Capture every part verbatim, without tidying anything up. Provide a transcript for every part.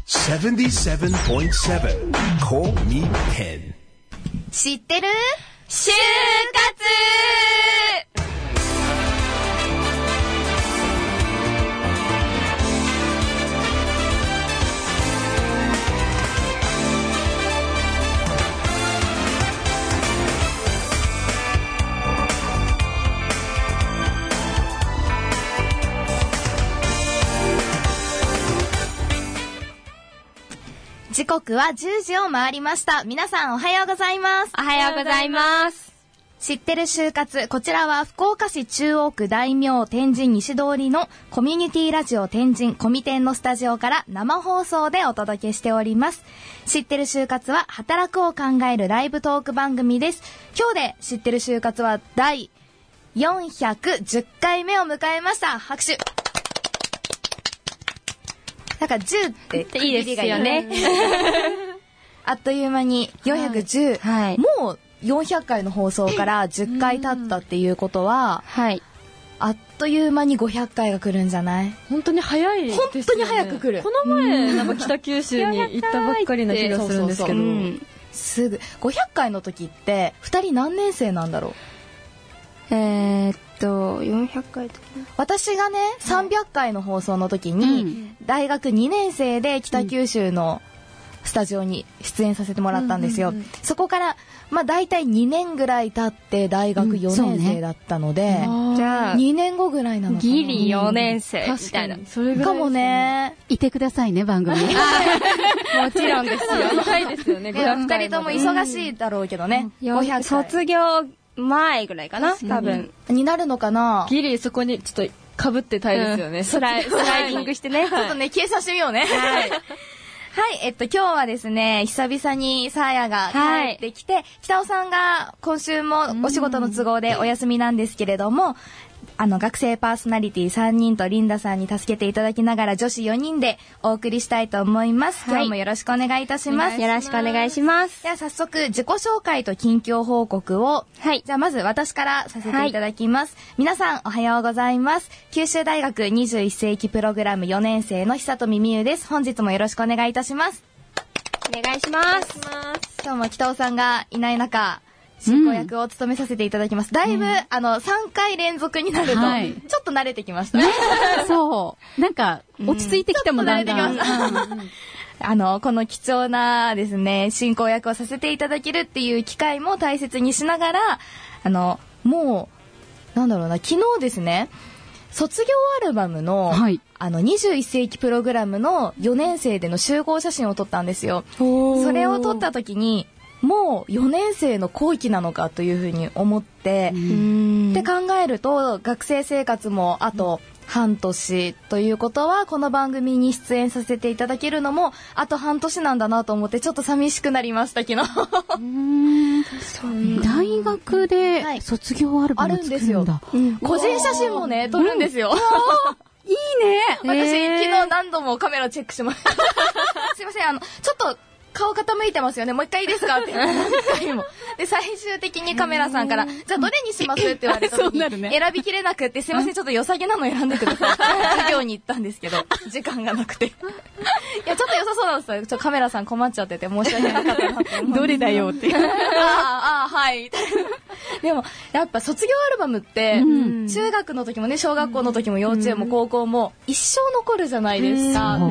ななじゅうななてんなな Call me Pen。 知ってる？就活。時刻はじゅうじを回りました。皆さんおはようございます。 おはようございます。 知ってる就活。こちらは福岡市中央区大名天神西通りのコミュニティラジオ天神コミテンのスタジオから生放送でお届けしております。知ってる就活は働くを考えるライブトーク番組です。今日で知ってる就活は第よんひゃくじゅっかいめを迎えました。拍手。なんかじゅうっていいですよね。 あっという間によんひゃくじゅう、はい、もうよんひゃっかいの放送からじゅっかい経ったっていうことは、はい、あっという間にごひゃっかいが来るんじゃない？ 本当に早いですよね。 本当に早く来る。 この前なんか北九州に行ったばっかりな気がするんですけど、 すぐごひゃっかいの時ってふたり何年生なんだろう？ えー、っとよんひゃっかいとか私がねさんびゃっかいの放送の時に、うん、大学にねん生で北九州のスタジオに出演させてもらったんですよ、うんうんうん、そこからまあ大体にねんぐらい経って大学よねん生だったので、うんね、じゃあにねんごぐらいなのかな。 ギリよねん生みたいな。 それぐらいかもね。 いてくださいね番組に。 もちろんですよ。 早いですよね。 ふたりとも忙しいだろうけどね、うん、ごひゃっかい卒業前ぐらいかな多分になるのかな。 ギリそこにちょっと被ってたいですよね、うん、 スライ、スライディングしてね。 ちょっとね計算してみようね。はいはい、えっと今日はですね久々にサーヤが帰ってきて、はい、北尾さんが今週もお仕事の都合でお休みなんですけれども、あの学生パーソナリティさんにんとリンダさんに助けていただきながら女子よにんでお送りしたいと思います、はい、今日もよろしくお願いいたします。 よろしくお願いします。 では早速自己紹介と近況報告を、はい、じゃあまず私からさせていただきます、はい、皆さんおはようございます。九州大学にじゅういっ世紀プログラムよねん生の久富美優です。本日もよろしくお願いいたします。 お願いします。 今日も北尾さんがいない中進行役を務めさせていただきます、うん、だいぶ、うん、あのさんかい連続になると、はい、ちょっと慣れてきましたね。 そうなんか落ち着いてきてもだんだん、うん、 あのこの貴重なですね進行役をさせていただけるっていう機会も大切にしながら、あのもうなんだろうな、昨日ですね卒業アルバムの、はい、あのにじゅういっ世紀プログラムのよねん生での集合写真を撮ったんですよ。それを撮った時にもうよねん生の後期なのかというふうに思って、うーんって考えると学生生活もあと半年ということはこの番組に出演させていただけるのもあと半年なんだなと思ってちょっと寂しくなりました昨日。うーんそう大学で卒業アルバム作るんだ、 はい、あるんですよ、うん、個人写真もね撮るんですよ、 うん、いいね。 私昨日何度もカメラチェックしましたすいません、あのちょっと顔傾いてますよね、もう一回いいですかって何回もで最終的にカメラさんからじゃあどれにしますって言われた時に選びきれなくって、すいませんちょっと良さげなの選んでください授業に行ったんですけど時間がなくていやちょっと良さそうなんですよ。ちょっとカメラさん困っちゃってて申し訳なかったなってどれだよってあああはいでもやっぱ卒業アルバムって、うん、中学の時もね小学校の時も幼稚園も高校も一生残るじゃないですか、うん、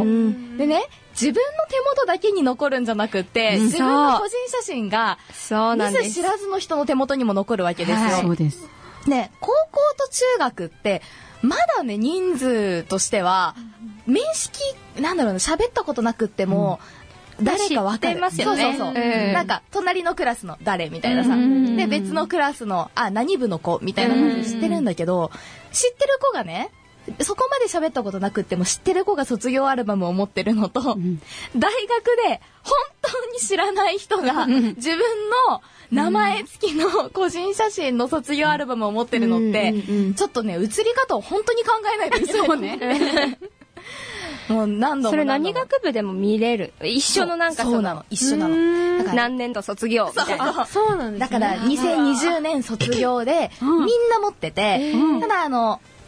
でね自分の手元だけに残るんじゃなくて、うん、自分の個人写真が見ず知らずの人の手元にも残るわけですよ。 そうです。 ね、高校と中学ってまだね人数としては面識なんだろうな、喋ったことなくっても、うん、誰か分かる。 ますよね。 そうそうそう、うん、なんか隣のクラスの誰みたいなさ、うん、で別のクラスのあ何部の子みたいな感じ知ってるんだけど、知ってる子がねそこまで喋ったことなくっても知ってる子が卒業アルバムを持ってるのと、うん、大学で本当に知らない人が自分の名前付きの個人写真の卒業アルバムを持ってるのって、うんうんうん、ちょっとね写り方を本当に考えないといけない。そうねもう何度も何度もそれ何学部でも見れる一緒のなんかそうなの一緒なのだから何年度卒業みたいな。 そうなんですね。だからにせんにじゅうねん卒業でみんな持ってて、うん、ただあの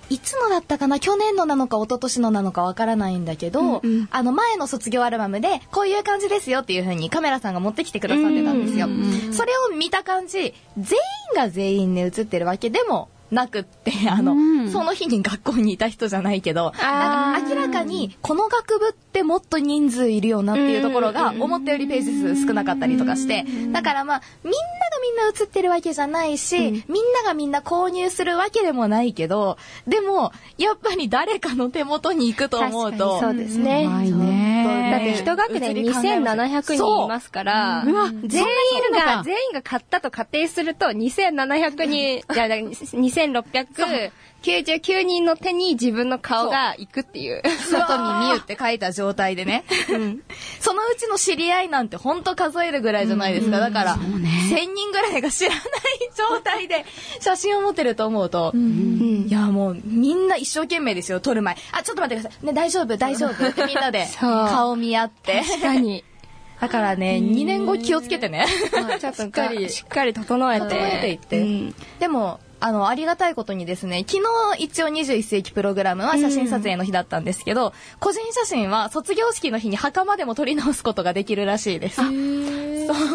いつのだったかな、去年のなのか一昨年のなのかわからないんだけど、うんうん、あの前の卒業アルバムでこういう感じですよっていう風にカメラさんが持ってきてくださってたんですよ。それを見た感じ、全員が全員ね写ってるわけでもなくって、あの、うん、その日に学校にいた人じゃないけど、なんか明らかにこの学部ってもっと人数いるよなっていうところが思ったよりページ数少なかったりとかして、だからまあみんながみんな写ってるわけじゃないし、うん、みんながみんな購入するわけでもないけど、でもやっぱり誰かの手元に行くと思うと、 そうですね。 うまいね。 だって一学年にせんななひゃくにんいますから、うん、全員が全員が買ったと仮定するとにせんななひゃくにん、じゃあにせんろっぴゃくきゅうじゅうきゅうにんの手に自分の顔が行くっていう。 外に見るって書いた状態でね。うん、そのうちの知り合いなんてほんと数えるぐらいじゃないですか。だから、せんにんぐらいが知らない状態で写真を持ってると思うと、うんうん、いやもうみんな一生懸命ですよ、撮る前。あ、ちょっと待ってください。ね、大丈夫大丈夫ってみんなで顔見合って。 確かに。 だからね、にねんご気をつけてね。 ちょっとしっかり、しっかり整えて。 整えていって。うん、でも、あの、ありがたいことにですね、昨日一応にじゅういっ世紀プログラムは写真撮影の日だったんですけど、うん、個人写真は卒業式の日に袴でも撮り直すことができるらしいです。そう。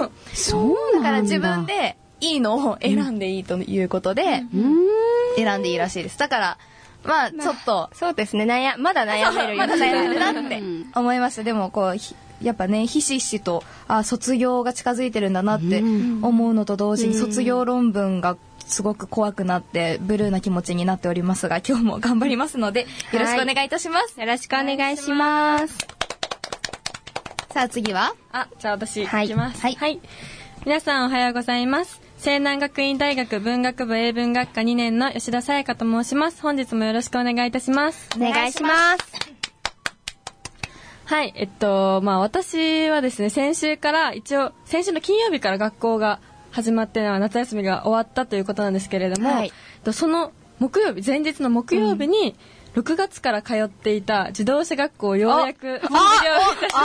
そうだから自分でいいのを選んでいいということで、うん、選んでいいらしいです。だから、まあ、ちょっと。 そうですね、悩、まだ悩めるよ。 まだ悩めるなって思いました。でも、こう、やっぱね、ひしひしと、あ、卒業が近づいてるんだなって思うのと同時に、卒業論文がすごく怖くなってブルーな気持ちになっておりますが、今日も頑張りますのでよろしくお願いいたします。 はい、よろしくお願いします。 さあ次は、 あ、じゃあ私いきます。はい、はい、皆さんおはようございます。西南学院大学文学部英文学科にねんの吉田さやかと申します。本日もよろしくお願いいたします。 お願いします。 はい、えっとまあ私はですね、先週から一応先週の金曜日から学校が始まって夏休みが終わったということなんですけれども、はい、その木曜日、前日の木曜日にろくがつから通っていた自動車学校をようやく卒業いたしました。おめでとうござい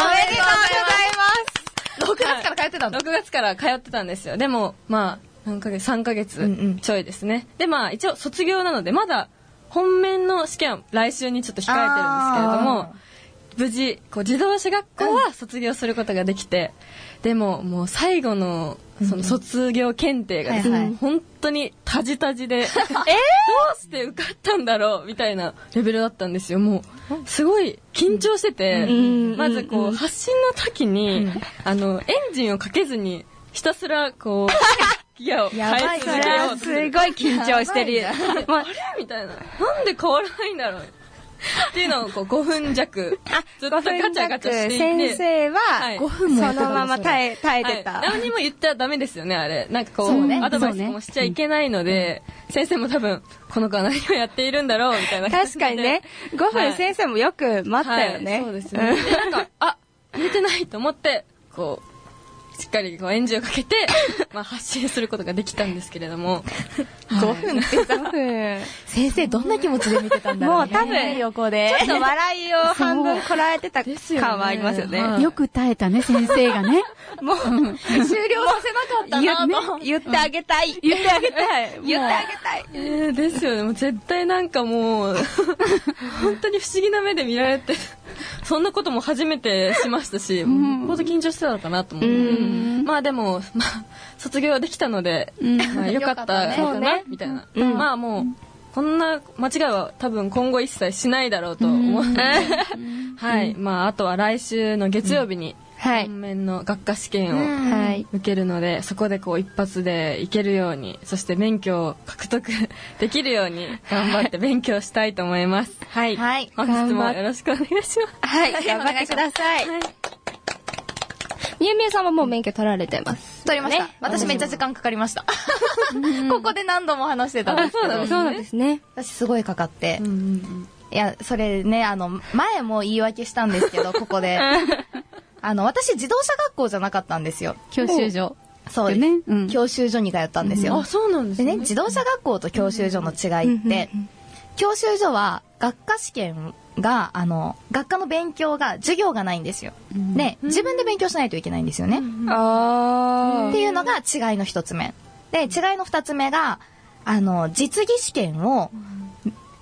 ます。ろくがつから通ってたの？ ろくがつから通ってたんですよ。でもまあ何ヶ月、さんかげつちょいですね。うんうん、でまあ一応卒業なのでまだ本面の試験は来週にちょっと控えてるんですけれども、無事こう自動車学校は卒業することができて、うん、でももう最後のその卒業検定がですね、うんはいはい、本当にタジタジでえー、どうして受かったんだろうみたいなレベルだったんですよ。もうすごい緊張してて、うん、まずこう発進の時に、うん、あのエンジンをかけずにひたすらこうギアを変え続けようとすごい緊張してる。 あれみたいな、なんで変わらないんだろうっていうのをこうごふん弱ずっとガチャガチャしていて、 先生はごふんもそのまま耐え耐えてた、 はい、何にも言っちゃダメですよね、あれ。なんかこう、ね、アドバイスもしちゃいけないので、ね、先生も多分この子は何をやっているんだろうみたいな感じで。 確かにね、ごふん先生もよく待ったよね、 はいはい、そうですね。でなんかあ入れてないと思ってこうしっかりこうエンジンをかけてまあ発信することができたんですけれどもごふんってさ先生どんな気持ちで見てたんだろうね。 もう多分横でちょっと笑いを半分こらえてた感はありますよね。 よね、よく耐えたね先生がね。 もう終了させなかったなと言ってあげたい言ってあげたい言ってあげたい、 えー、ですよね。もう絶対なんかもう本当に不思議な目で見られてそんなことも初めてしましたし、本当緊張してたのかなと思って、うん、まあでも、まあ、卒業できたので、うんまあ、よかったかな、ね、みたいな、うん、まあもうこんな間違いは多分今後一切しないだろうと思うので、うんはい、まああとは来週の月曜日に本面の学科試験を受けるので、そこでこう一発でいけるように、そして免許を獲得できるように頑張って勉強したいと思います。はい、はい、本日もよろしくお願いします。 はい、頑張ってください。はい、みゆみゆさんはもう免許取られてます。 取りました。ね、私めっちゃ時間かかりました。ここで何度も話してたんですけど。 そうなんですね。 私すごいかかって。うんうんうん、いや、それね、あの、前も言い訳したんですけど、ここで。あの、私自動車学校じゃなかったんですよ。 教習所。 そうです、ねうん。教習所に通ったんですよ。 うん、あ、そうなんですね。 でね、自動車学校と教習所の違いって、うんうんうん、教習所は学科試験が、あの、学科の勉強が、授業がないんですよ。うん、で、自分で勉強しないといけないんですよね。うんうん、あっていうのが違いの一つ目。で、違いの二つ目が、あの、実技試験を、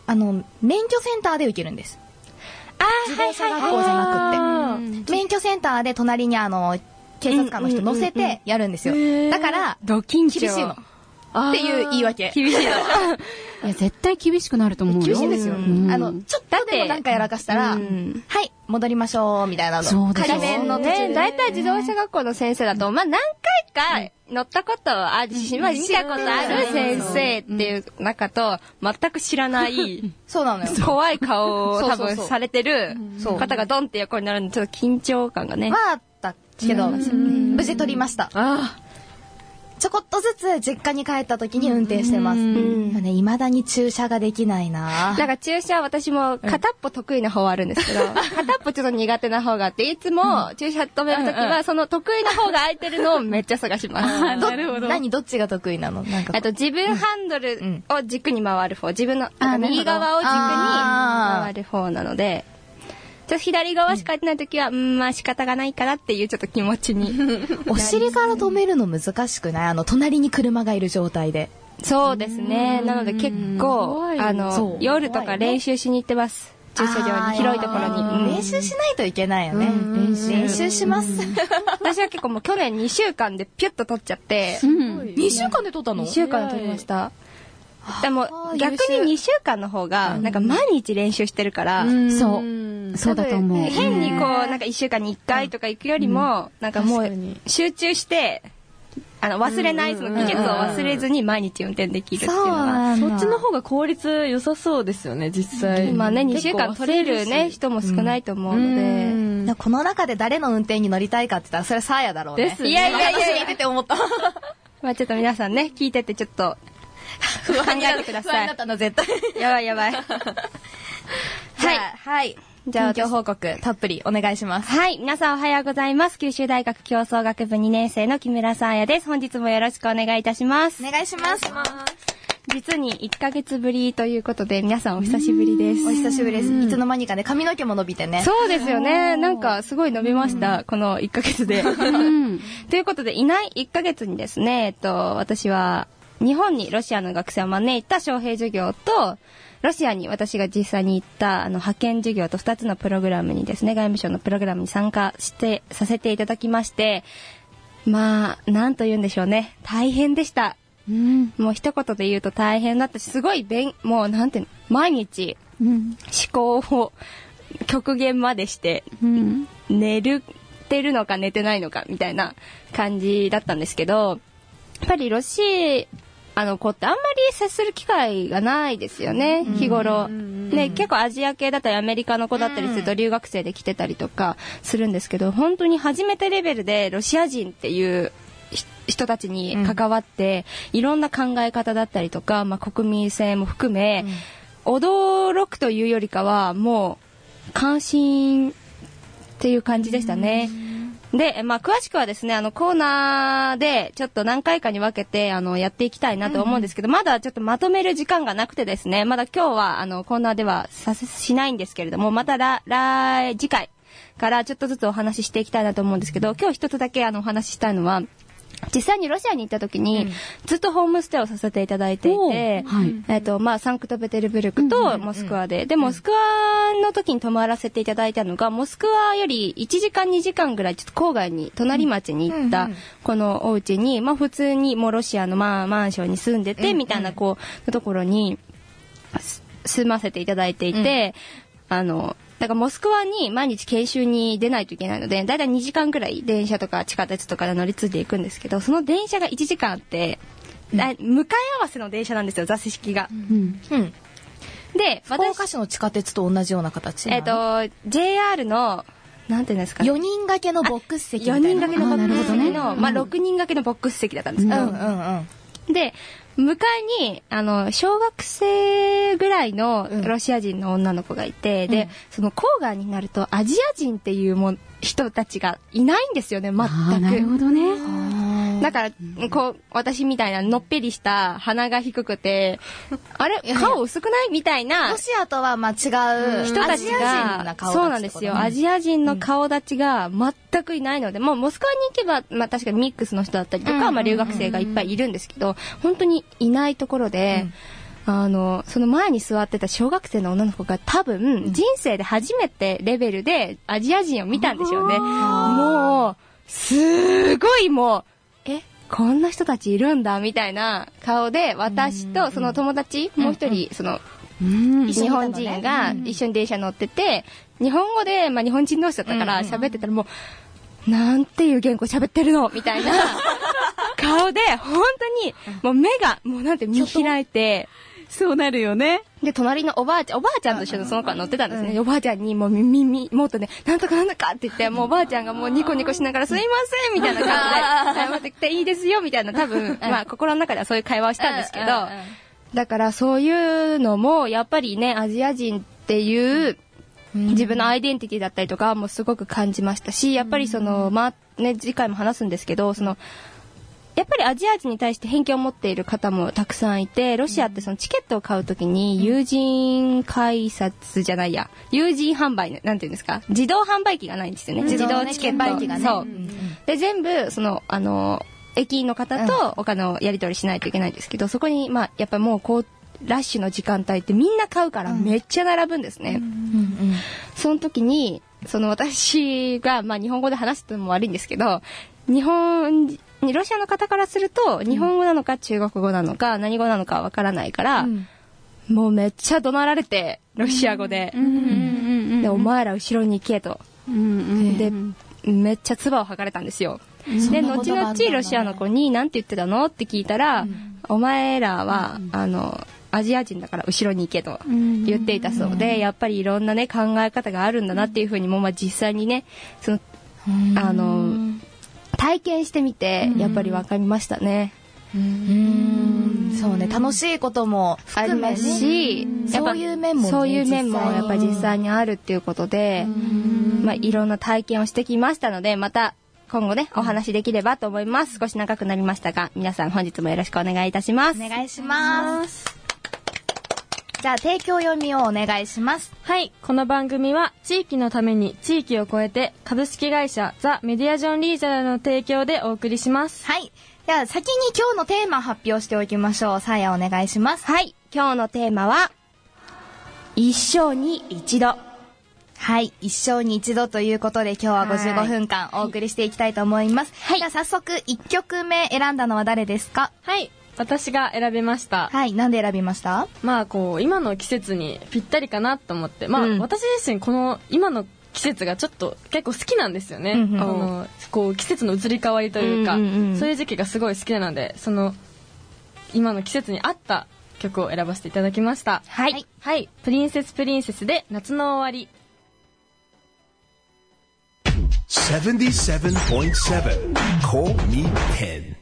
あの免許センターで受けるんです。 あ自動車学校じゃなくって、免許センターで隣にあの警察官の人乗せてやるんですよ。だからド緊張厳しいのっていう言い訳。 厳しいの。 いや絶対厳しくなると思うよ。 厳しいんですよ。 うんあのちょっとでもなんかやらかしたら、はい戻りましょうみたいなの。 そうですよ仮面の途中でね、大体自動車学校の先生だと、まあ何回か乗ったことあるし、まあ見たことある先生っていう中と、全く知らないそうなのよ。 怖い顔を多分そうそうそうされてるそう方がドンって横になるんで、ちょっと緊張感がね。 はあったけど無事取りました。 あちょこっとずつ実家に帰った時に運転してます。まあね、未だに駐車ができないな。 なんか駐車私も片っぽ得意な方はあるんですけど、片っぽちょっと苦手な方があって、いつも駐車止めるときはその得意な方が空いてるのをめっちゃ探します。 ど何どっちが得意なの？なんかあと自分ハンドルを軸に回る方、自分のあ右側を軸にあー回る方なので、ちょっと左側しかやってないときは、うん、まあ仕方がないかなっていうちょっと気持ちに。 お尻から止めるの難しくない？あの隣に車がいる状態で。 そうですね。なので結構、あそのう、 夜とか練習しに行ってます。駐車場に、広いところに。うん練習しないといけないよね。練習練習します。 私は結構もう去年にしゅうかんでピュッと取っちゃって、 にしゅうかんで撮ったの？ にしゅうかんで取りました。でもあー逆ににしゅうかんの方が、なんか毎日練習してるから、 そうそうだと思う。 変にこう、なんかいっしゅうかんにいっかいとか行くよりも、なんかもう集中して、あの、忘れない、その技術を忘れずに毎日運転できるっていうのは。 そっちの方が効率良さそうですよね、実際。 今ね、にしゅうかん取れるね、人も少ないと思うので。 だからこの中で誰の運転に乗りたいかって言ったらそれはサーヤだろうね。 ですねいやいやいやいや聞いてて思った。 まあちょっと皆さんね、聞いててちょっと考えてください不安だっ。たの絶対。 やばいやばい。 ははいい。 はい。じゃあ近況報告たっぷりお願いします。 はい。皆さんおはようございます。九州大学競争学部にねん生の木村さんやです。本日もよろしくお願いいたします。 お願いします。 実にいっかげつぶりということで、皆さんお久しぶりです。 お久しぶりです。いつの間にかね、髪の毛も伸びてね。 そうですよね。なんかすごい伸びました。このいっかげつで。ということで、いないいっかげつにですね、えっと、私は日本にロシアの学生を招いた招聘授業と、ロシアに私が実際に行ったあの派遣授業とふたつのプログラムにですね、外務省のプログラムに参加してさせていただきまして、まあ、なんと言うんでしょうね。大変でした。 うん、 もう一言で言うと大変だったし、すごい勉、もうなんていうの、毎日うん、 思考を極限までして、 うん、 寝るてるのか寝てないのかみたいな感じだったんですけど、やっぱりロシアの子ってあんまり接する機会がないですよね、日頃。ね、結構アジア系だったりアメリカの子だったりすると留学生で来てたりとかするんですけど、本当に初めてレベルでロシア人っていう人たちに関わって、いろんな考え方だったりとか、まあ、国民性も含め、驚くというよりかはもう関心っていう感じでしたね。で、まあ、詳しくはですね、あの、コーナーで、ちょっと何回かに分けて、あの、やっていきたいなと思うんですけど、うん、まだちょっとまとめる時間がなくてですね、まだ今日は、あの、コーナーではさせ、しないんですけれども、また来、来、次回からちょっとずつお話ししていきたいなと思うんですけど、今日一つだけあの、お話ししたいのは、実際にロシアに行った時に、うん、ずっとホームステイをさせていただいていて、はい、えっと、まあ、サンクトペテルブルクとモスクワで、うんうんうん、で、モスクワの時に泊まらせていただいたのが、モスクワよりいちじかんにじかんぐらいちょっと郊外に、隣町に行った、このお家に、まあ、普通にもうロシアのまあ、マンションに住んでて、みたいな、こう、ところに、住ませていただいていて、うん、あの、だからモスクワに毎日研修に出ないといけないので、だいたいにじかんくらい電車とか地下鉄とかで乗り継いでいくんですけど、その電車がいちじかんあって、うん、向かい合わせの電車なんですよ、座席が。うんうん、で、 福岡市の地下鉄と同じような形なの？えっと、ジェイアール の、なんていうんですかね。 よにん掛けのボックス席みたいな。 よにん掛けのボックス席の、まあ、ろくにん掛けのボックス席だったんですけど。うんうんうん、で、向かいに、あの、小学生ぐらいのロシア人の女の子がいて、うん、で、その郊外になるとアジア人っていうも人たちがいないんですよね、全く。 なるほどね。 だから、こう、私みたいなのっぺりした鼻が低くて、あれ顔薄くないみたいな。 ロシアとはまあ違う人たちが、そうなんですよ。アジア人の顔立ちが全くいないので、もうモスクワに行けば、まあ確かにミックスの人だったりとか、まあ留学生がいっぱいいるんですけど、本当にいないところで、 あの、その前に座ってた小学生の女の子が多分、人生で初めてレベルでアジア人を見たんでしょうね。もう、すごいもう、え、こんな人たちいるんだ、みたいな顔で、私とその友達、もう一人、その、日本人が一緒に電車乗ってて、日本語で、まあ日本人同士だったから喋ってたらもう、なんていう言語喋ってるのみたいな顔で、本当に、もう目が、もうなんて見開いて、 そうなるよね。 で、隣のおばあちゃん、おばあちゃんと一緒にその子が乗ってたんですね。おばあちゃんにもう耳、耳、もっとね、なんとかなんとかって言って、もうおばあちゃんがもうニコニコしながら、すいませんみたいな感じで、謝ってきていいですよみたいな、多分、まあ心の中ではそういう会話をしたんですけど、だからそういうのも、やっぱりね、アジア人っていう、自分のアイデンティティだったりとかもすごく感じましたし、やっぱりその、まあね、次回も話すんですけど、その、やっぱりアジア人に対して偏見を持っている方もたくさんいて、ロシアってそのチケットを買うときに友人改札じゃないや、友人販売、なんていうんですか、自動販売機がないんですよね。自動チケット機がね。そう。で、全部、その、あの、駅員の方とお金をやり取りしないといけないんですけど、そこに、まあ、やっぱもうこう、ラッシュの時間帯ってみんな買うからめっちゃ並ぶんですね。その時に、その私が、まあ日本語で話すのも悪いんですけど、日本、ロシアの方からすると、日本語なのか中国語なのか何語なのかわからないから、うん、もうめっちゃ怒鳴られて、ロシア語で。で、お前ら後ろに行けと。で、めっちゃ唾を吐かれたんですよ。で、後々ロシアの子に何て言ってたのって聞いたら、うん、お前らは、あの、アジア人だから後ろに行けと言っていたそうで、やっぱりいろんなね、考え方があるんだなっていうふうにも、まあ実際にね、その、あの、体験してみて、やっぱり分かりましたね。 うーん、そうね、楽しいことも含めるし、そういう面もね、 そういう面もやっぱり実際にあるっていうことで、まあいろんな体験をしてきましたので、また今後ね、お話できればと思います。少し長くなりましたが、皆さん本日もよろしくお願いいたします。 お願いします。じゃあ提供読みをお願いします。 はい、この番組は地域のために地域を超えて株式会社ザ・メディアジョンリージャナルの提供でお送りします。 はい。では先に今日のテーマ発表しておきましょう。さあやお願いします。 はい。今日のテーマは一生に一度。 はい。一生に一度ということで今日はごじゅうごふんかんお送りしていきたいと思います。はい。じゃあ早速いっきょくめ選んだのは誰ですか？ はい。私が選びました。 はい。なんで選びました？ まあこう今の季節にぴったりかなと思って、まあ、うん、私自身この今の季節がちょっと結構好きなんですよね。うんうん、あのこう季節の移り変わりというか、うんうんうん、そういう時期がすごい好きなので、その今の季節に合った曲を選ばせていただきました。 はい。 はい。プリンセスプリンセスで夏の終わり。 ななじゅうななてんなな Call Me Pen。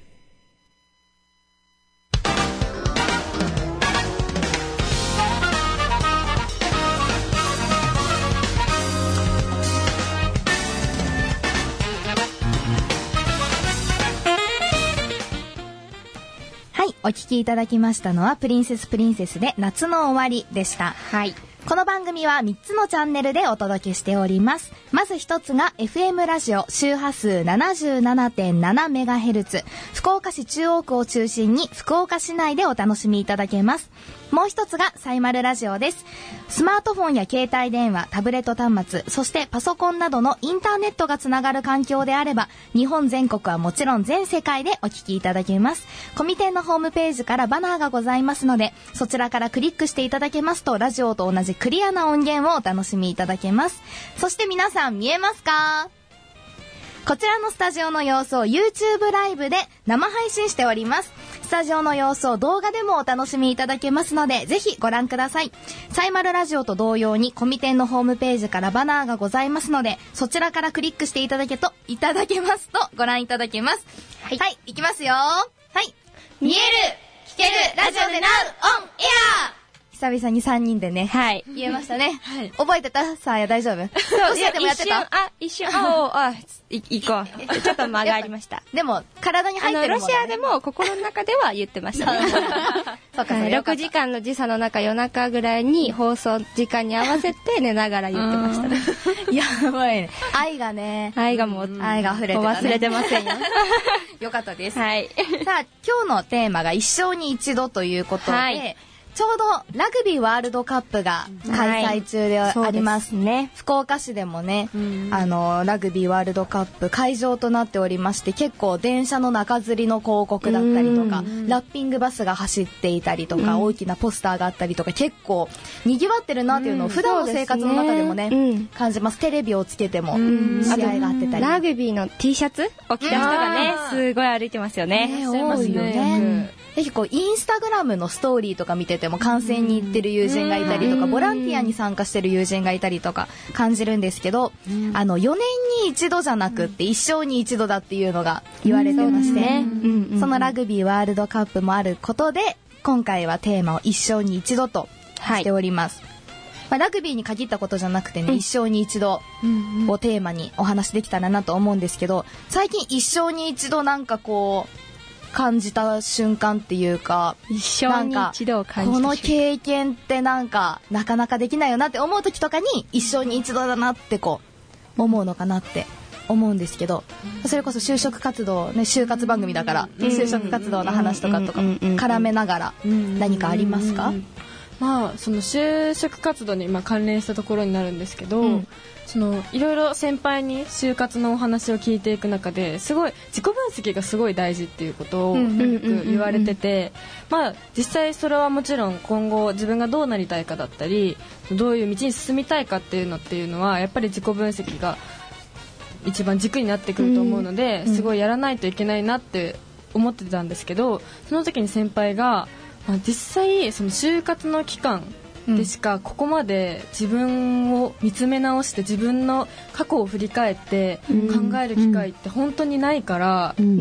お聞きいただきましたのはプリンセスプリンセスで夏の終わりでした。 はい。 この番組はみっつのチャンネルでお届けしております。まずひとつが エフエム ラジオ周波数 ななじゅうななてんななメガヘルツ、福岡市中央区を中心に福岡市内でお楽しみいただけます。もう一つがサイマルラジオです。スマートフォンや携帯電話、タブレット端末、そしてパソコンなどのインターネットがつながる環境であれば、日本全国はもちろん全世界でお聞きいただけます。コミテンのホームページからバナーがございますので、そちらからクリックしていただけますと、ラジオと同じクリアな音源をお楽しみいただけます。そして皆さん見えますか？こちらのスタジオの様子を YouTube ライブで生配信しております。スタジオの様子を動画でもお楽しみいただけますので、ぜひご覧ください。サイマルラジオと同様にコミテンのホームページからバナーがございますので、そちらからクリックしていただけと、いただけますとご覧いただけます。はい。はい、いきますよ。はい。見える、聞ける、ラジオでナウオンエア。久々にさんにんでね、はい、言えましたね。はい。覚えてた？さあや大丈夫？そう、いやでもやってた？ あ、一瞬、あ、あ、い、行こう。ちょっと間がありました。 でも、体に入ってるもんね。 ロシアでも心の中では言ってましたね。そうか、ろくじかんの時差の中、夜中ぐらいに放送時間に合わせて寝ながら言ってましたね。 やばいね。愛がね。 愛がもう、 愛が溢れてたね。 忘れてませんよ。 よかったです。 はい。 さあ、今日のテーマが一生に一度ということで、はい、 ちょうどラグビーワールドカップが開催中でありますね、はい、福岡市でもね、うん、あのラグビーワールドカップ会場となっておりまして、結構電車の中吊りの広告だったりとか、うん、ラッピングバスが走っていたりとか、うん、大きなポスターがあったりとか、結構にぎわってるなっていうのを普段の生活の中でもね、うん、感じます。テレビをつけても試合があってたり、 ラグビーの T シャツを着た人がねすごい歩いてますよね。 ね、多いよね。ぜひこうインスタグラムのストーリーとか見てても観戦に行ってる友人がいたりとか、ボランティアに参加してる友人がいたりとか感じるんですけど、あのよねんに一度じゃなくって一生に一度だっていうのが言われてまして、そのラグビーワールドカップもあることで、今回はテーマを一生に一度としております、はい。まあ、ラグビーに限ったことじゃなくてね、うん、一生に一度をテーマにお話できたらなと思うんですけど、最近一生に一度なんかこう感じた瞬間っていうか、 一生に一度を感じた瞬間、 この経験ってなんかなかなかできないよなって思う時とかに、一生に一度だなってこう思うのかなって思うんですけど、それこそ就職活動ね、就活番組だから、就職活動の話とかとか絡めながら何かありますか？ まあ、その就職活動にまあ関連したところになるんですけど、うん、そのいろいろ先輩に就活のお話を聞いていく中で、すごい自己分析がすごい大事っていうことをよく言われてて、まあ実際それはもちろん今後自分がどうなりたいかだったり、どういう道に進みたいかっていうのっていうのはやっぱり自己分析が一番軸になってくると思うので、すごいやらないといけないなって思ってたんですけど、その時に先輩がまあ、実際その就活の期間でしかここまで自分を見つめ直して自分の過去を振り返って考える機会って本当にないから、うんうん、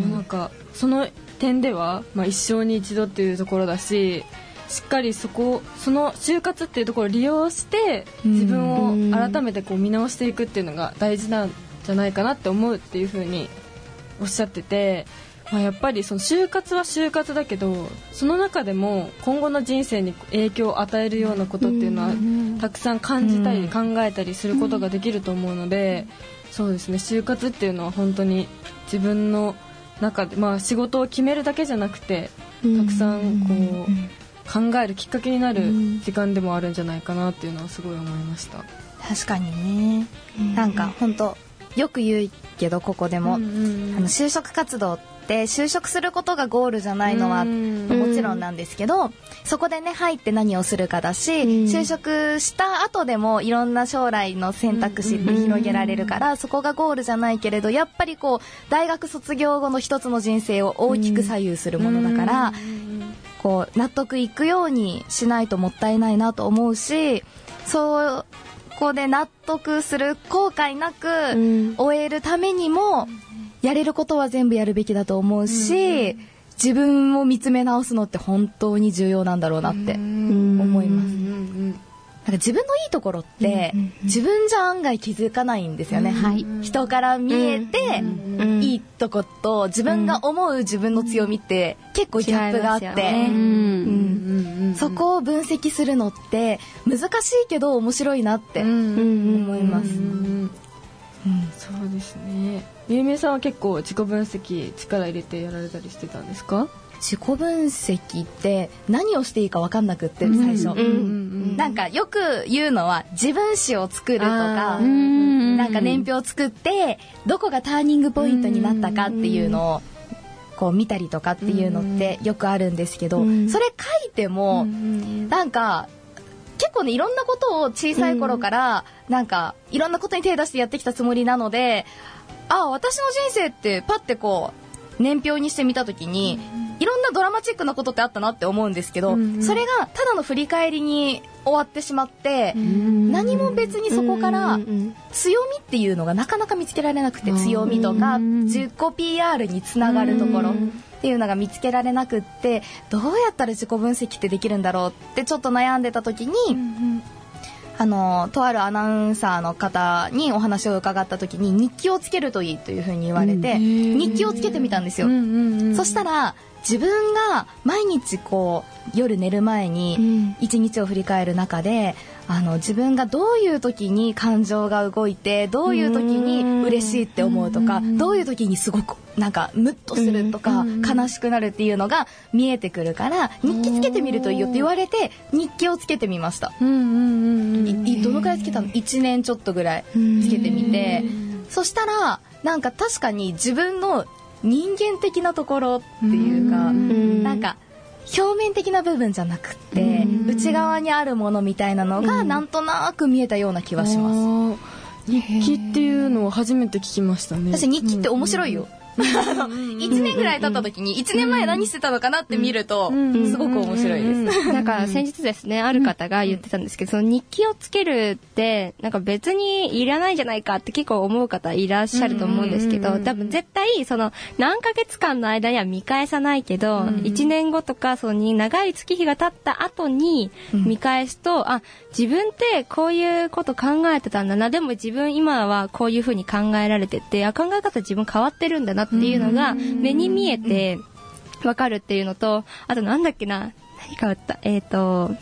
なんかその点ではまあ一生に一度っていうところだし、しっかりそこその就活っていうところを利用して自分を改めてこう見直していくっていうのが大事なんじゃないかなって思うっていう風におっしゃってて、まあ、やっぱりその就活は就活だけど、その中でも今後の人生に影響を与えるようなことっていうのはたくさん感じたり考えたりすることができると思うので、そうですね、就活っていうのは本当に自分の中で、まあ、仕事を決めるだけじゃなくてたくさんこう考えるきっかけになる時間でもあるんじゃないかなっていうのはすごい思いました。 確かにね、なんか本当よく言うけどここでも、あの就職活動って就職することがゴールじゃないのはもちろんなんですけど、そこでね入って何をするかだし、就職した後でもいろんな将来の選択肢って広げられるから、そこがゴールじゃないけれど、やっぱりこう大学卒業後の一つの人生を大きく左右するものだから、こう納得いくようにしないともったいないなと思うし、そこで納得する後悔なく終えるためにもやれることは全部やるべきだと思うし、自分を見つめ直すのって本当に重要なんだろうなって思います。なんか自分のいいところって自分じゃ案外気づかないんですよね、はい、人から見えていいとこと自分が思う自分の強みって結構ギャップがあって、そこを分析するのって難しいけど面白いなって思います。 うん、そうですね。ゆうめいさんは結構自己分析力入れてやられたりしてたんですか？ 自己分析って何をしていいか分かんなくって最初、うんうんうん、なんかよく言うのは自分史を作るとか、なんか年表を作ってどこがターニングポイントになったかっていうのをこう見たりとかっていうのってよくあるんですけど、それ書いてもなんか結構ねいろんなことを小さい頃からなんかいろんなことに手出してやってきたつもりなので、ああ私の人生ってパッてこう年表にしてみた時にいろんなドラマチックなことってあったなって思うんですけど、それがただの振り返りに終わってしまって、何も別にそこから強みっていうのがなかなか見つけられなくて、強みとか自己 ピーアール につながるところっていうのが見つけられなくって、どうやったら自己分析ってできるんだろうってちょっと悩んでた時に、あのとあるアナウンサーの方にお話を伺った時に日記をつけるといいというふうに言われて、日記をつけてみたんですよ。そしたら自分が毎日こう夜寝る前に一日を振り返る中で、 あの自分がどういう時に感情が動いてどういう時に嬉しいって思うとかどういう時にすごくなんかムッとするとか悲しくなるっていうのが見えてくるから日記つけてみるといいよって言われて日記をつけてみました。うんうんうんうん、いどのくらいつけたの？いちねんちょっとぐらいつけてみて、そしたらなんか確かに自分の人間的なところっていうか、うんなんか表面的な部分じゃなくって内側にあるものみたいなのがなんとなく見えたような気はします。 日記っていうのを初めて聞きましたね。 私日記って面白いよ。いちねんぐらい経った時にいちねんまえ何してたのかなって見るとすごく面白いです。 なんか先日ですねある方が言ってたんですけど、その日記をつけるってなんか別にいらないんじゃないかって結構思う方いらっしゃると思うんですけど、多分絶対その何ヶ月間の間には見返さないけどいちねんごとかその長い月日が経った後に見返すと、あ自分ってこういうこと考えてたんだな、でも自分今はこういう風に考えられてて、あ考え方自分変わってるんだなっていうのが目に見えてわかるっていうのと、あとなんだっけな、何変わった、えっと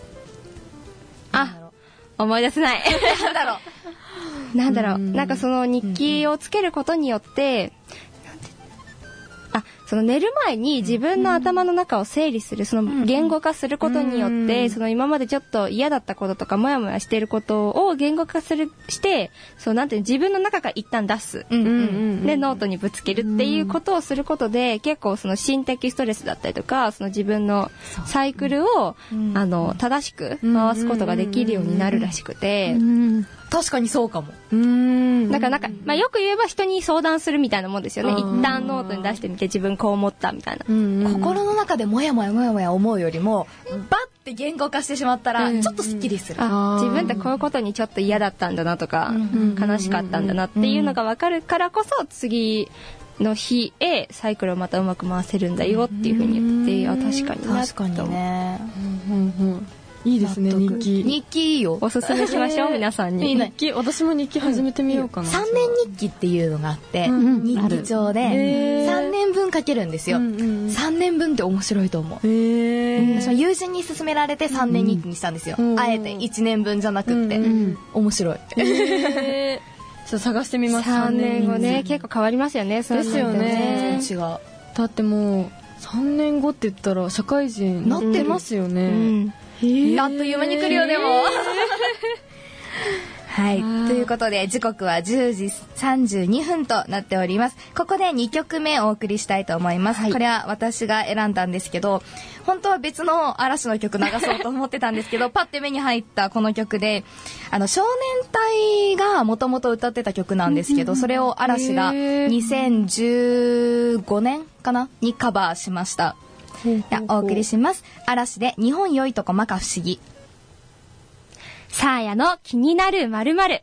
あ思い出せないなんだろうなんだろうなんかその日記をつけることによってあその寝る前に自分の頭の中を整理する、その言語化することによって、その今までちょっと嫌だったこととかモヤモヤしていることを言語化するしてそうなんていう自分の中から一旦出す、うんうんうん、でノートにぶつけるっていうことをすることで結構その心的ストレスだったりとかその自分のサイクルを、あの正しく回すことができるようになるらしくて、 確かにそうかも。 うーんだからなんか、まあ、よく言えば人に相談するみたいなもんですよね。一旦ノートに出してみて自分こう思ったみたいな、うんうん、 心の中でモヤモヤモヤモヤ思うよりもバッて言語化してしまったらちょっとスッキリする、うん、 あ自分ってこういうことにちょっと嫌だったんだなとか、うん、悲しかったんだなっていうのが分かるからこそ次の日へサイクルをまたうまく回せるんだよっていうふうに言って、うん、あ確かにな確かにね、 うんうんうんいいですね日記。 日記いいよ。 おすすめしましょう皆さんに。 日記私も日記始めてみようかな。 さんねん日記っていうのがあって、うん、日記帳でさんねんぶん書けるんですよ。うんうん、さんねんぶんって面白いと思う。へ私は友人に勧められてさんねん日記にしたんですよ。うん、あえていちねんぶんじゃなくって、うんうん、面白い。 へちょっと探してみます。 さんねんごね結構変わりますよね。 ですよね。 全然違う。 だってもうさんねんごって言ったら社会人なってますよね。うんあっという間に来るよでもはいということで時刻はじゅうじさんじゅうにふんとなっております。ここでにきょくめお送りしたいと思います、はい、これは私が選んだんですけど本当は別の嵐の曲流そうと思ってたんですけどパッて目に入ったこの曲であの少年隊がもともと歌ってた曲なんですけどそれを嵐がにせんじゅうごねんかなにカバーしました。いやお送りします。嵐で日本良いとこ摩訶不思議。 サーヤの気になる〇〇。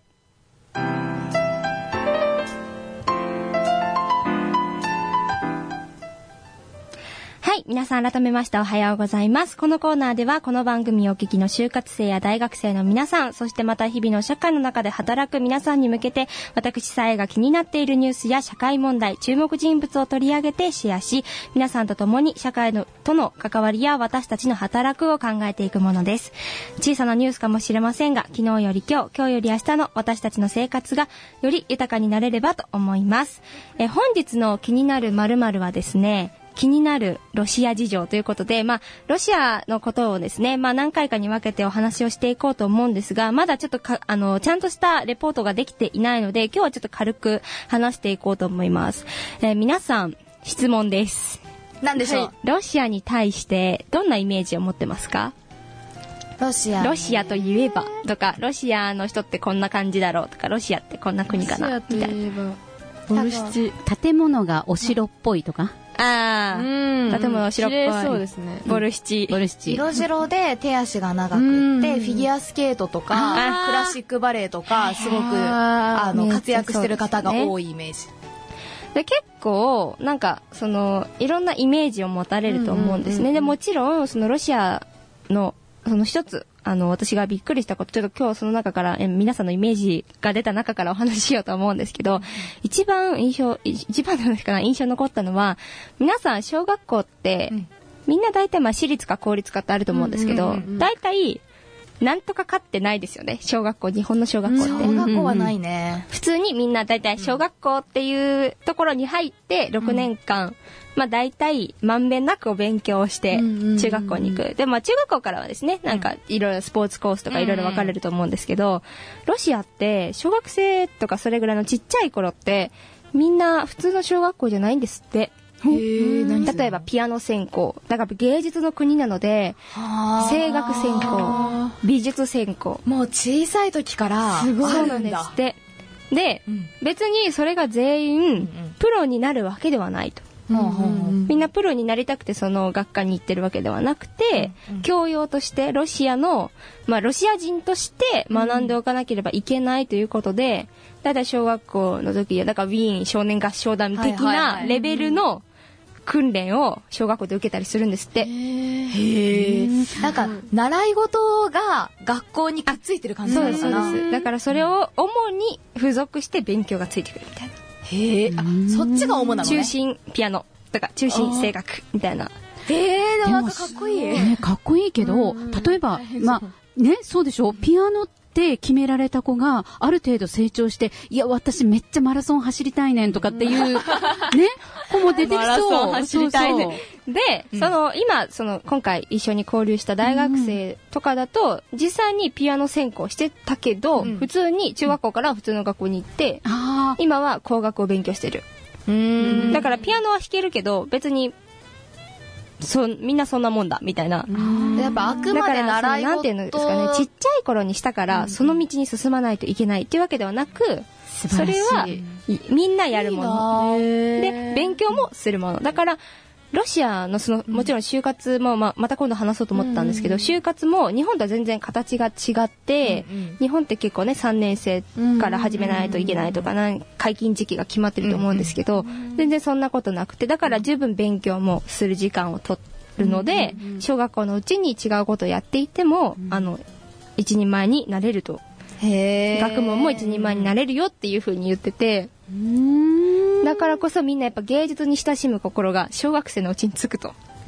はい、皆さん改めましておはようございます。このコーナーではこの番組をお聞きの就活生や大学生の皆さん、そしてまた日々の社会の中で働く皆さんに向けて、私さえが気になっているニュースや社会問題、注目人物を取り上げてシェアし、皆さんと共に社会のとの関わりや私たちの働くを考えていくものです。小さなニュースかもしれませんが、昨日より今日、今日より明日の私たちの生活がより豊かになれればと思います。え本日の気になる〇〇はですね、気になるロシア事情ということで、まあ、ロシアのことをですね、まあ、何回かに分けてお話をしていこうと思うんですが、まだちょっとか、あの、ちゃんとしたレポートができていないので、今日はちょっと軽く話していこうと思います。えー、皆さん、質問です。 何でしょう、はい、 ロシアに対してどんなイメージを持ってますか？ ロシア。 ロシアといえばとか、ロシアの人ってこんな感じだろうとか、ロシアってこんな国かなみたいな。ロシアといえば、 ボルシチ。建物がお城っぽいとか。 ああ、建物白っぽい。 そうですね。 ボルシチ。 ボルシチ。 色白で手足が長くって、フィギュアスケートとか、クラシックバレエとか、すごく、あの、活躍してる方が多いイメージ。 で結構、なんか、その、いろんなイメージを持たれると思うんですね。で、もちろん、そのロシアの、その一つ、あの、私がびっくりしたこと、ちょっと今日その中から、え皆さんのイメージが出た中からお話ししようと思うんですけど、一番印象、一番のかな、印象残ったのは、皆さん小学校って、うん、みんな大体まあ私立か公立かってあると思うんですけど、大体、 なんとかかってないですよね。小学校、日本の小学校って。 小学校はないね。 普通にみんな大体小学校っていうところに入ってろくねんかん、うん、まあ大体まんべんなくお勉強をして中学校に行く。で、まあ中学校からはですね、なんかいろいろスポーツコースとかいろいろ分かれると思うんですけど、ロシアって小学生とかそれぐらいのちっちゃい頃ってみんな普通の小学校じゃないんですって。へー、例えばピアノ専攻。だから芸術の国なので、声楽専攻、美術専攻。 もう小さい時からすごいそうなんですって。で、うん、別にそれが全員プロになるわけではないと。うんうん、みんなプロになりたくてその学科に行ってるわけではなくて、うんうん、教養としてロシアの、まあロシア人として学んでおかなければいけないということで、だいたい小学校の時や、だからウィーン少年合唱団的なレベルの訓練を小学校で受けたりするんですって。へー。なんか習い事が学校にくっついてる感じなのかな。 そうです、そうです。だからそれを主に付属して勉強がついてくるみたいな。 へー。あ、そっちが主なのね。 中心ピアノとか中心声楽みたいな。 へー、でもなんかかっこいい。 ね、かっこいいけど、例えば、まあ、ね、そうでしょ、ピアノって決められた子がある程度成長して、いや私めっちゃマラソン走りたいねんとかっていうね子も出てきそう。マラソン走りたいね。で、うん、その今その今回一緒に交流した大学生とかだと、うん、実際にピアノ専攻してたけど、うん、普通に中学校から普通の学校に行って、うん、今は工学を勉強してる。うーん、だからピアノは弾けるけど別にそみんなそんなもんだみたいな。 やっぱあくまで習い事、 なんていうのですかね、ちっちゃい頃にしたから、うん、その道に進まないといけないっていうわけではなく、それはみんなやるもので勉強もするものだから。ロシアのそのもちろん就活も ま, また今度話そうと思ったんですけど、うん、就活も日本とは全然形が違って、うんうん、日本って結構ねさんねん生から始めないといけないとか、うん、解禁時期が決まってると思うんですけど、うん、全然そんなことなくて、だから十分勉強もする時間を取るので、うん、小学校のうちに違うことをやっていても、うん、あの一人前になれると。へー、学問も一人前になれるよっていう風に言ってて、うーん、だからこそみんなやっぱ芸術に親しむ心が小学生のうちにつくと。 うん、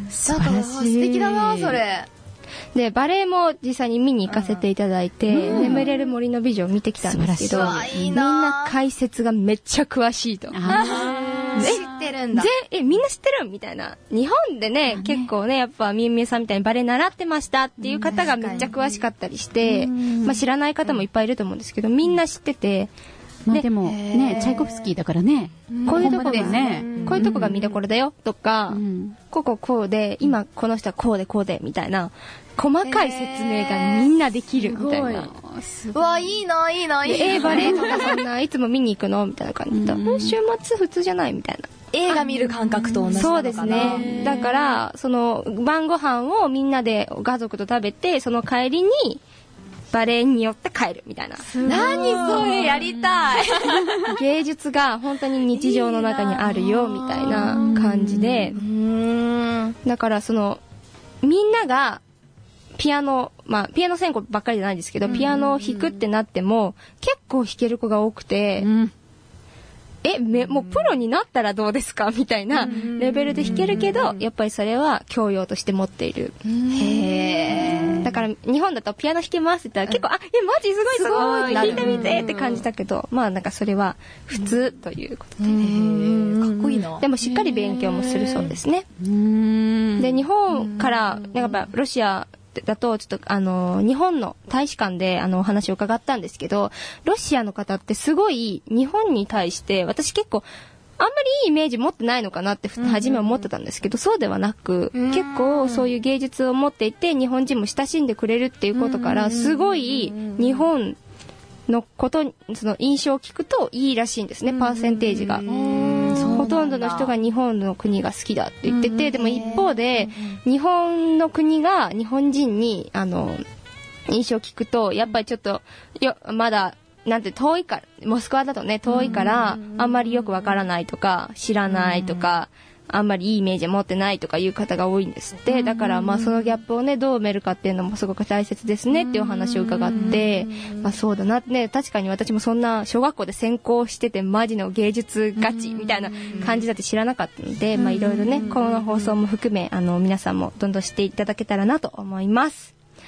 素晴らしい。素敵だなそれ。 でバレエも実際に見に行かせていただいて、うん、眠れる森の美女を見てきたんですけど、みんな解説がめっちゃ詳しいと。 知ってるんだ。 え、みんな知ってるみたいな。日本でね、結構ね、やっぱみゆみゆさんみたいにバレエ習ってましたっていう方がめっちゃ詳しかったりして、まあ知らない方もいっぱいいると思うんですけど、みんな知ってて、 まあでもね、チャイコフスキーだからね、 こういうとこがね、こういうとこが見どころだよとか、こここうで、今この人はこうでこうでみたいな細かい説明がみんなできるみたいな。 うわ、いいな、いいな、いいな。 えー、バレエとかそんないつも見に行くのみたいな感じで、週末普通じゃないみたいな。 映画見る感覚と同じなのかな。 そうですね。だからその晩ご飯をみんなで家族と食べて、その帰りにバレエによって帰るみたいな。 何それ、やりたい。 芸術が本当に日常の中にあるよみたいな感じで、うーん、だからそのみんながピアノ、まあピアノ専攻ばっかりじゃないですけど、ピアノを弾くってなっても結構弾ける子が多くて、うん、えめもうプロになったらどうですかみたいなレベルで弾けるけど、やっぱりそれは教養として持っている。へー。だから日本だとピアノ弾けますって言ったら結構、あ、えマジすごいすごい弾いてみてって感じだけど、まあなんかそれは普通ということで、へー、かっこいいな。 でもしっかり勉強もするそうですね。で日本からやっぱロシアだとちょっとあの日本の大使館であのお話を伺ったんですけど、ロシアの方ってすごい日本に対して私結構あんまりいいイメージ持ってないのかなって初め思ってたんですけど、そうではなく結構そういう芸術を持っていて日本人も親しんでくれるっていうことからすごい日本のことその印象を聞くといいらしいんですね、パーセンテージが。ほとんどの人が日本の国が好きだって言ってて、でも一方で日本の国が日本人にあの印象を聞くとやっぱりちょっとよまだなんて遠いから、モスクワだとね遠いからあんまりよくわからないとか知らないとか、あんまりいいイメージ持ってないとかいう方が多いんですって。だからまあそのギャップをねどう埋めるかっていうのもすごく大切ですねっていうお話を伺って、まあそうだなね、確かに私もそんな小学校で専攻しててマジの芸術ガチみたいな感じだって知らなかったので、まあいろいろねこの放送も含めあの皆さんもどんどんしていただけたらなと思います。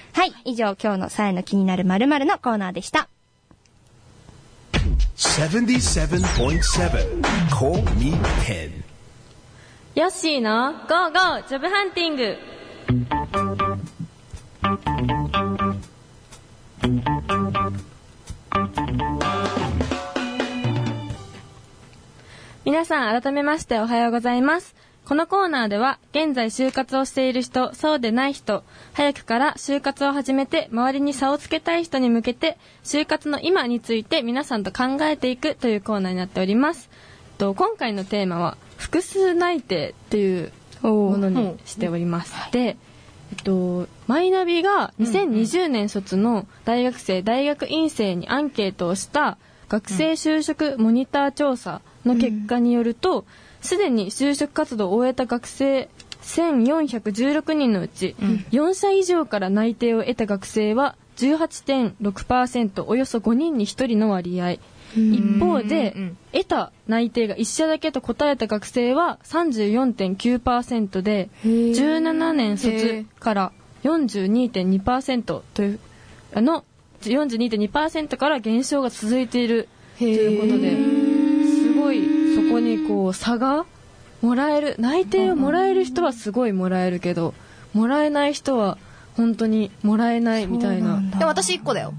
はい、以上今日のさえの気になる〇〇のコーナーでした。 セブンティーセブンポイントセブン Call Me Pen。 ヨッシーの ゴーゴー ジョブハンティング。皆さん改めましておはようございます。このコーナーでは現在就活をしている人、そうでない人、早くから就活を始めて周りに差をつけたい人に向けて就活の今について皆さんと考えていくというコーナーになっております。と今回のテーマは複数内定っていうものにしております。で、えっと、マイナビがにせんにじゅうねん卒の大学生、大学院生にアンケートをした学生就職モニター調査の結果によると、すでに就職活動を終えた学生せんよんひゃくじゅうろくにんのうち、うん、よん社以上から内定を得た学生は じゅうはちてんろくパーセント、およそごにんにひとりの割合。一方で、うん、得た内定がいち社だけと答えた学生は さんじゅうよんてんきゅうパーセント で、じゅうななねん卒から よんじゅうにてんにパーセント というあの よんじゅうにてんにパーセント から減少が続いているということで、すごいそこにこう差がもらえる、内定をもらえる人はすごいもらえるけど、もらえない人は本当にもらえないみたいな。 でも私いっこだよ。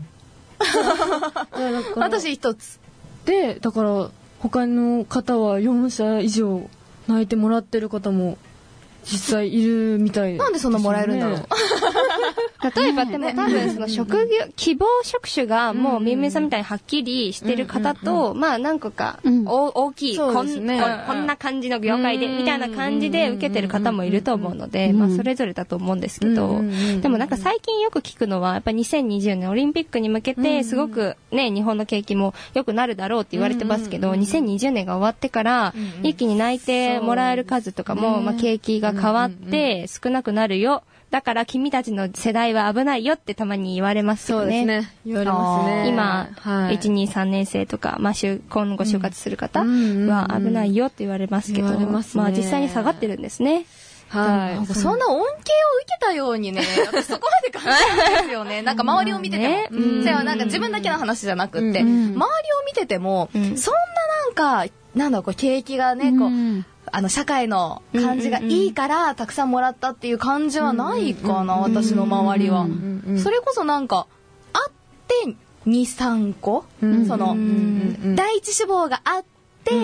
私一つで、だから他の方はよん社以上内定もらってる方も実際いるみたいです、ね、 なんでそんなもらえるんだろう。 例えばでも多分その職業、希望職種がもうみゆみさんみたいにはっきりしてる方と、まあ何個か大きい、こんな感じの業界でみたいな感じで受けてる方もいると思うので、まあそれぞれだと思うんですけど、でもなんか最近よく聞くのはやっぱりにせんにじゅうねんオリンピックに向けてすごくね、日本の景気も良くなるだろうって言われてますけど、にせんにじゅうねんが終わってから一気に内定もらえる数とかも、まあ景気が変わって少なくなるよ。だから君たちの世代は危ないよってたまに言われますよね。 そうですね。言われますね。 今、はい、いち、に、さんねん生とか、まあ、今後就活する方は危ないよって言われますけど、うんうんうん、まあ実際に下がってるんですね。 はい。そんな恩恵を受けたようにね、私そこまで感じないんですよね。なんか周りを見てても。うん、それはなんか自分だけの話じゃなくって、うん、周りを見てても、うん、そんななんか、なんだろう、こう景気がね、こう、うんあの社会の感じがいいからたくさんもらったっていう感じはないかな、私の周りは。それこそなんかあってに、さんこ、その第一志望があって、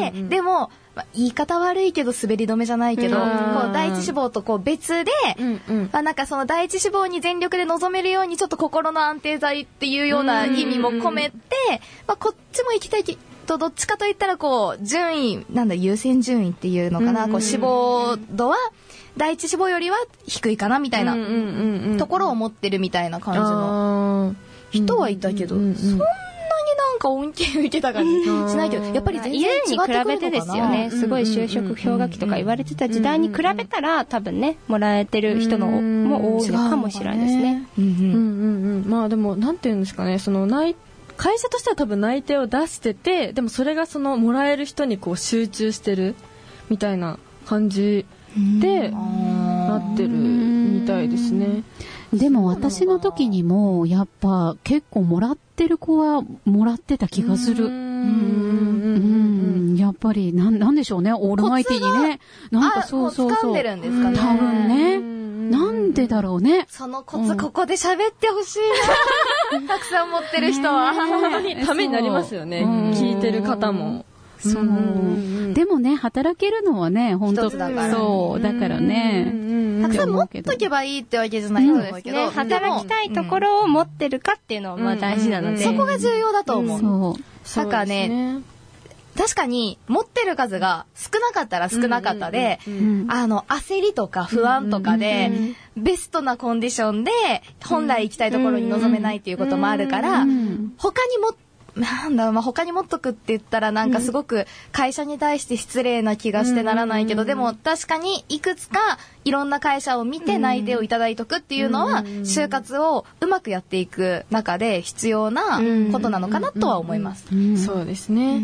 でもまあ、言い方悪いけど滑り止めじゃないけど、こう第一志望とこう別で、まあ、なんかその第一志望に全力で臨めるようにちょっと心の安定剤っていうような意味も込めて、まあ、こっちも行きたいとどっちかといったらこう順位なんだ優先順位っていうのかな、こう志望度は第一志望よりは低いかなみたいなところを持ってるみたいな感じの人はいたけど、そんなになんか恩恵を受けた感じしないけど、やっぱり全然違ってくるのかな。以前に比べてですよね、すごい就職氷河期とか言われてた時代に比べたら多分ねもらえてる人のも多いのかもしれないですね。 まあでもなんていうんですかね、その内会社としては多分内定を出してて、でもそれがそのもらえる人にこう集中してるみたいな感じでなってるみたいですね。 でも私の時にもやっぱ結構もらってる子はもらってた気がする。うんうんやっぱりなん、なんでしょうね、オールマイティにね、なんかそうそうそう、 掴んでるんですかね。 多分ね、なんでだろうね。 そのコツここで喋ってほしいな。たくさん持ってる人は本当にためになりますよね。聞いてる方も。 そう。でもね、働けるのはね、本当だから。そうだからね。 たくさん持っとけばいいってわけじゃないと思うけど、 働きたいところを持ってるかっていうのはまあ大事なので、 そこが重要だと思う。 そう。 なんかね。確かに持ってる数が少なかったら少なかったで、あの焦りとか不安とかで、ベストなコンディションで本来行きたいところに臨めないっていうこともあるから、他にもなんだろう、まあ、他に持っとくって言ったらなんかすごく会社に対して失礼な気がしてならないけど、でも確かにいくつかいろんな会社を見て内定をいただいとくっていうのは就活をうまくやっていく中で必要なことなのかなとは思います。 そうですね。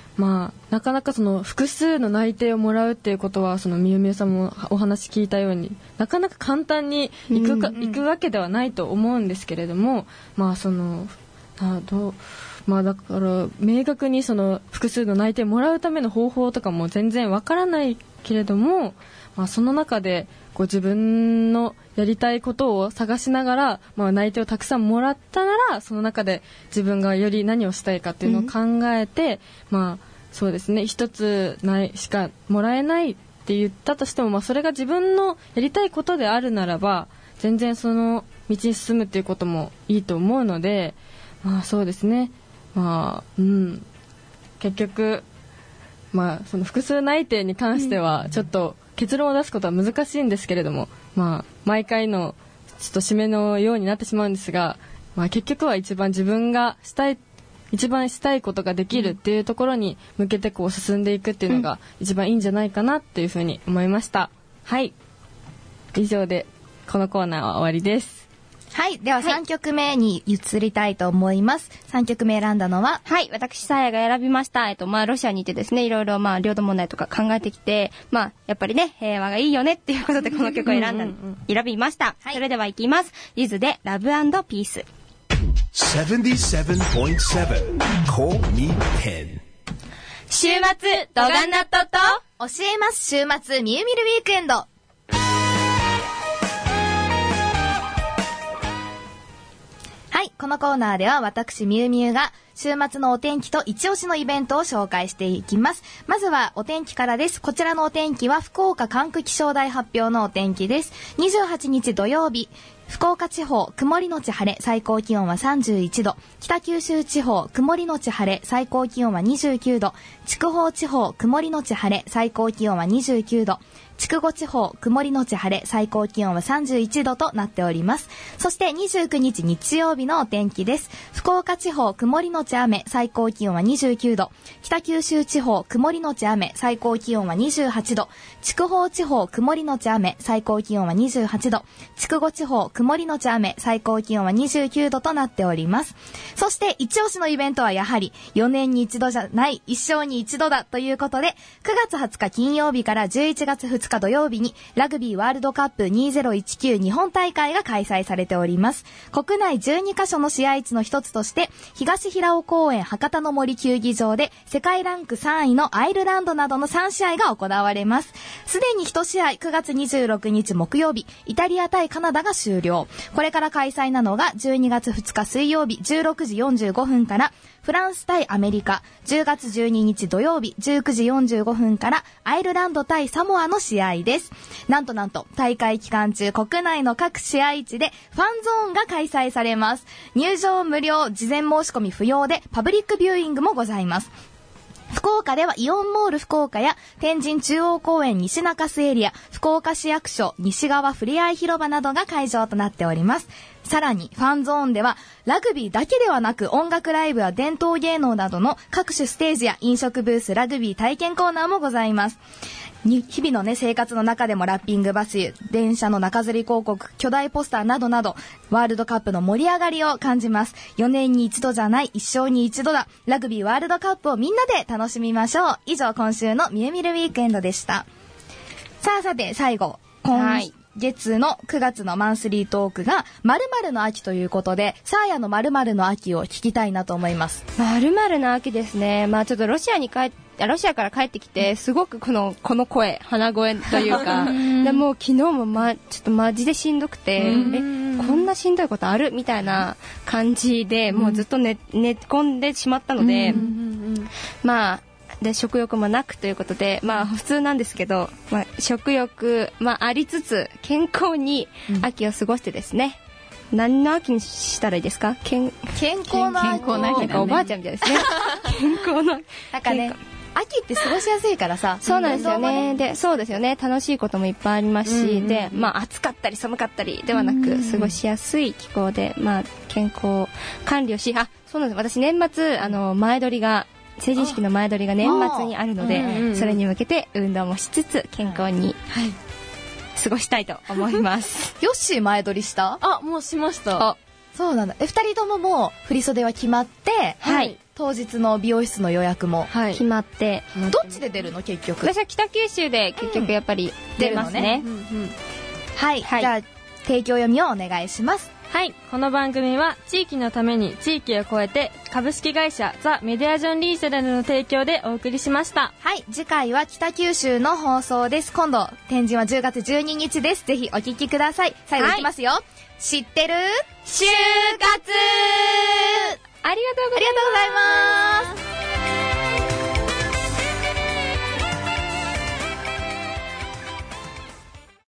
まあ、なかなかその複数の内定をもらうっていうことは、そのみゆみゆさんもお話聞いたようになかなか簡単に行くか、うんうん、行くわけではないと思うんですけれども、まあそのあどうまあだから明確にその複数の内定をもらうための方法とかも全然わからないけれども、まあ、その中でこう自分のやりたいことを探しながら、まあ、内定をたくさんもらったならその中で自分がより何をしたいかっていうのを考えて、うん、まあそうですね、一つないしかもらえないって言ったとしても、まあ、それが自分のやりたいことであるならば全然その道に進むっていうこともいいと思うので、まあそうですね、まあうん、結局、まあ、その複数内定に関してはちょっと結論を出すことは難しいんですけれども、まあ、毎回のちょっと締めのようになってしまうんですが、まあ、結局は一番自分がしたい一番したいことができるっていうところに向けてこう進んでいくっていうのが一番いいんじゃないかなっていうふうに思いました。はい、以上でこのコーナーは終わりです。 はい、ではさんきょくめに移りたいと思います。さんきょくめ選んだのは、 はい、私さやが選びました。えっとまあロシアにいてですね、いろいろまあ領土問題とか考えてきて、まあやっぱりね平和がいいよねっていうことでこの曲を選んだうんうん、うん、選びました。はい、それではいきます。リズでラブ&ピース。 セブンティーセブンポイントセブン Call Me Pen。 週末ドガンナットと教えます週末みゆみるウィークエンド。はい、このコーナーでは私みゆみゆが週末のお天気と一押しのイベントを紹介していきます。まずはお天気からです。こちらのお天気は福岡管区気象台発表のお天気です。にじゅうはちにち土曜日、福岡地方曇りのち晴れ、最高気温はさんじゅういちど、北九州地方曇りのち晴れ、最高気温はにじゅうきゅうど、筑豊地方曇りのち晴れ、最高気温はにじゅうきゅうど、筑後地方曇りのち晴れ、最高気温はさんじゅういちどとなっております。そしてにじゅうくにち日曜日のお天気です。福岡地方曇りのち雨、最高気温はにじゅうきゅうど、北九州地方曇りのち雨、最高気温はにじゅうはちど、筑豊地方曇りのち雨、最高気温はにじゅうはちど、筑後地方曇りのち雨、最高気温はにじゅうきゅうどとなっております。そして一押しのイベントはやはりよねんに一度じゃない一生に一度だということで、くがつはつか金曜日からじゅういちがつふつか土曜日にラグビーワールドカップにせんじゅうきゅう日本大会が開催されております。国内じゅうにかしょの試合地の一つとして東平尾公園博多の森球技場で世界ランクさんいのアイルランドなどのさんしあいが行われます。すでにいち試合くがつにじゅうろくにち木曜日イタリア対カナダが終了。これから開催なのがじゅうにがつふつか水曜日じゅうろくじよんじゅうごふんからフランス対アメリカ、じゅうがつじゅうににち土曜日じゅうくじよんじゅうごふんからアイルランド対サモアの試合です。なんとなんと大会期間中国内の各試合地でファンゾーンが開催されます。入場無料、事前申し込み不要でパブリックビューイングもございます。福岡ではイオンモール福岡や天神中央公園西中洲エリア、福岡市役所西側ふれあい広場などが会場となっております。さらにファンゾーンではラグビーだけではなく音楽ライブや伝統芸能などの各種ステージや飲食ブース、ラグビー体験コーナーもございます。日々のね生活の中でもラッピングバス、電車の中吊り広告、巨大ポスターなどなどワールドカップの盛り上がりを感じます。よねんに一度じゃない一生に一度だ、ラグビーワールドカップをみんなで楽しみましょう。以上今週のみゆみるウィークエンドでした。さあさて最後、今月のくがつのマンスリートークが〇〇の秋ということで、サーヤの〇〇の秋を聞きたいなと思います。 〇〇の秋ですね。まあちょっとロシアに帰ってロシアから帰ってきてすごくこのこの声鼻声というかでもう昨日も、ま、ちょっとマジでしんどくてえこんなしんどいことあるみたいな感じでもうずっと 寝, 寝込んでしまったので、まあで食欲もなくということでまあ普通なんですけど、まあ、食欲、まあ、ありつつ健康に秋を過ごしてですね、うん、何の秋にしたらいいですか？健, 健康の秋。健康の秋だね。おばあちゃんみたいですね。健康のなんかね秋って過ごしやすいからさ。 そうなんですよね。で、そうですよね。楽しいこともいっぱいありますし、うんうん、で、まあ暑かったり寒かったりではなく、過ごしやすい気候で、まあ健康管理をし、あ、そうなんです。私年末あの前撮りが成人式の前撮りが年末にあるので、うんうん、それに向けて運動もしつつ健康に、はい、過ごしたいと思います。 ヨッシー前撮りした？ あ、もうしました。 あ、 そうなんだ。え、二人とももう振り袖は決まって、 はい。 当日の美容室の予約も決まって。 どっちで出るの結局？ 私は北九州で結局やっぱり出ますね。 うん、出るのね。はい。じゃあ、提供読みをお願いします。 はい。この番組は地域のために地域を超えて株式会社ザ・メディアジョンリージョナルの提供でお送りしました。 はい。次回は北九州の放送です。今度、展示はじゅうがつじゅうににちです。ぜひお聞きください。最後いきますよ。はい、知ってる就活ありがとうございます。 ありがとうございます。